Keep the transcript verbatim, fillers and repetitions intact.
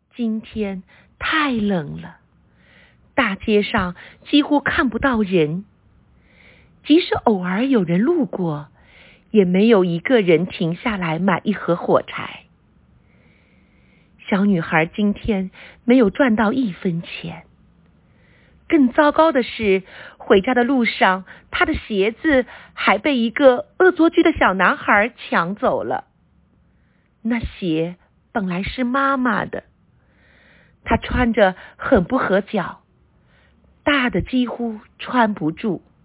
今天太冷了，大街上几乎看不到人，即使偶尔有人路过，也没有一个人停下来买一盒火柴。小女孩今天没有赚到一分钱。更糟糕的是，回家的路上，她的鞋子还被一个恶作剧的小男孩抢走了。那鞋本来是妈妈的，她穿着很不合脚，大的几乎穿不住。